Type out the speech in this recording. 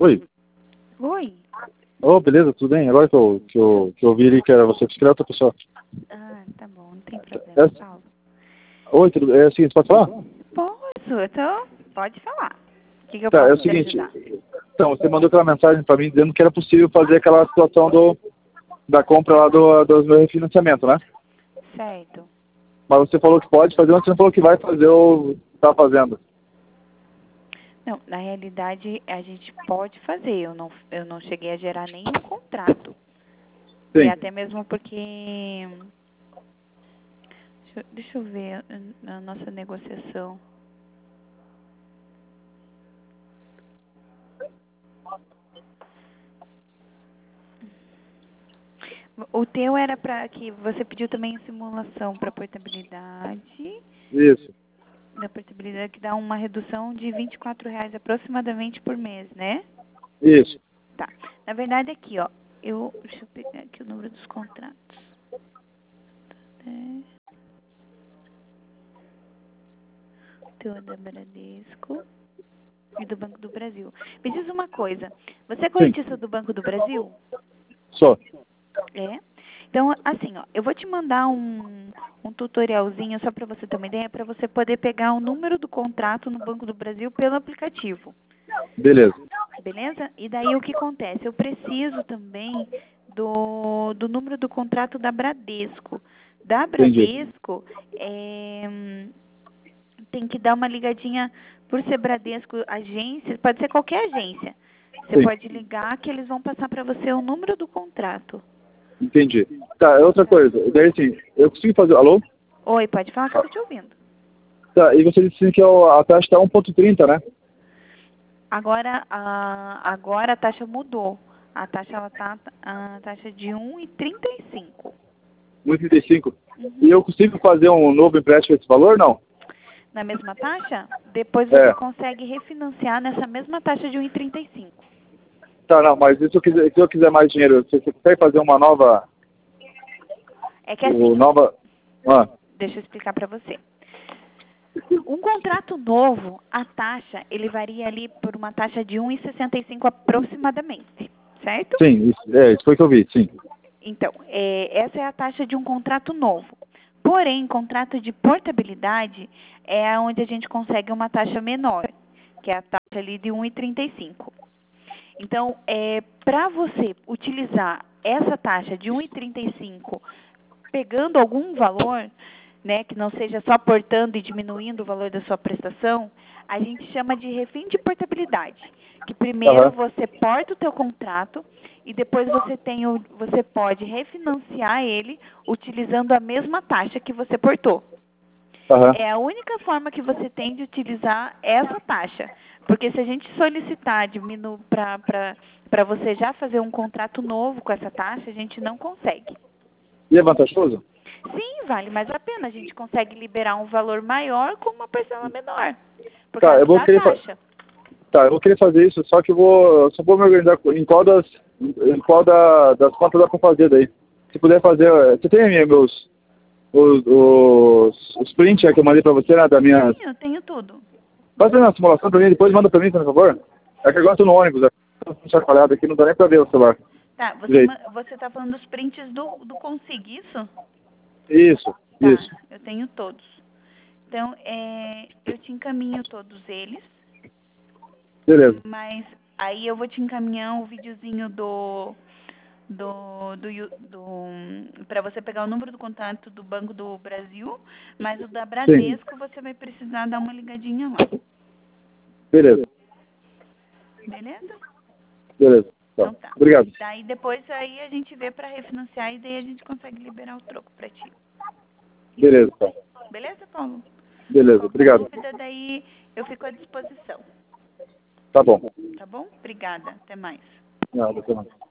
Oi. Oi. Ô, beleza, tudo bem? Agora que eu vi ali que era você que escreveu outra pessoa. Ah, tá bom, não tem problema, Paulo. Oi, tudo bem? É o seguinte, pode falar? Posso, então pode falar. O que eu Tá, é posso o te seguinte. ajudar? Então, você mandou aquela mensagem pra mim dizendo que era possível fazer aquela situação da compra lá do meu refinanciamento, né? Certo. Mas você falou que pode fazer, mas você não falou que vai fazer ou tá fazendo. Não, na realidade a gente pode fazer. Eu não cheguei a gerar nenhum contrato. E Sim. até mesmo porque deixa eu ver a nossa negociação. O teu era para que você pediu também simulação para portabilidade. Isso. Da portabilidade que dá uma redução de R$ 24 aproximadamente por mês, né? Isso. Tá. Na verdade aqui, ó, deixa eu pegar aqui o número dos contratos. O teu é da Bradesco e do Banco do Brasil. Me diz uma coisa, você é Sim. correntista do Banco do Brasil? Só. É? Então, assim, ó, eu vou te mandar um tutorialzinho só para você ter uma ideia, para você poder pegar o número do contrato no Banco do Brasil pelo aplicativo. Beleza. Beleza? E daí o que acontece? Eu preciso também do número do contrato da Bradesco. Da Entendi. Bradesco, tem que dar uma ligadinha, por ser Bradesco agência, pode ser qualquer agência. Você Sim. pode ligar que eles vão passar para você o número do contrato. Entendi. Tá, é outra coisa. Daí assim, eu consigo fazer. Alô? Oi, pode falar que eu estou te ouvindo. Tá, e você disse que a taxa tá 1,30, né? Agora a taxa mudou. A taxa ela tá a taxa de 1,35. 1,35. E Uhum. eu consigo fazer um novo empréstimo esse valor, não? Na mesma taxa, depois você É. consegue refinanciar nessa mesma taxa de 1,35. Tá, não, mas e se eu quiser mais dinheiro, você consegue fazer uma nova. É que assim, ó, Nova. Ah, deixa eu explicar para você. Um contrato novo, a taxa, ele varia ali por uma taxa de 1,65 aproximadamente, certo? sim, isso foi o que eu vi, sim. Então, essa é a taxa de um contrato novo. Porém, contrato de portabilidade é onde a gente consegue uma taxa menor, que é a taxa ali de 1,35. Então, para você utilizar essa taxa de 1,35, pegando algum valor, né, que não seja só aportando e diminuindo o valor da sua prestação, a gente chama de refém de portabilidade. Que primeiro Aham, você porta o teu contrato e depois você pode refinanciar ele utilizando a mesma taxa que você portou. aham. É a única forma que você tem de utilizar essa taxa. Porque se a gente solicitar para você já fazer um contrato novo com essa taxa, a gente não consegue. E é vantajoso? Sim, vale mais a pena. A gente consegue liberar um valor maior com uma parcela menor. Por Tá, eu causa vou da querer taxa. Tá, eu vou querer fazer isso, só que só vou me organizar em qual das contas dá pra fazer daí. Se puder fazer, você tem aí os prints que eu mandei pra você, né, da minha. Sim, eu tenho tudo. Faz uma simulação pra mim, depois manda pra mim, por favor. É que agora eu tô no ônibus, tô chacoalhado aqui, não dá nem pra ver o celular. Tá, Direito. você tá falando dos prints do Consig, isso? Isso, Tá, isso. eu tenho todos. Então, eu te encaminho todos eles, Beleza. mas aí eu vou te encaminhar o videozinho para você pegar o número do contato do Banco do Brasil, mas o da Sim. Bradesco você vai precisar dar uma ligadinha lá. Beleza. Beleza? Beleza. Tá. Então tá. Obrigado. Daí depois aí a gente vê para refinanciar e daí a gente consegue liberar o troco para ti. Beleza, tá. Beleza, Paulo? Beleza. Qualquer Obrigado. dúvida daí eu fico à disposição. Tá bom. Tá bom? Obrigada. Até mais. Nada, até mais.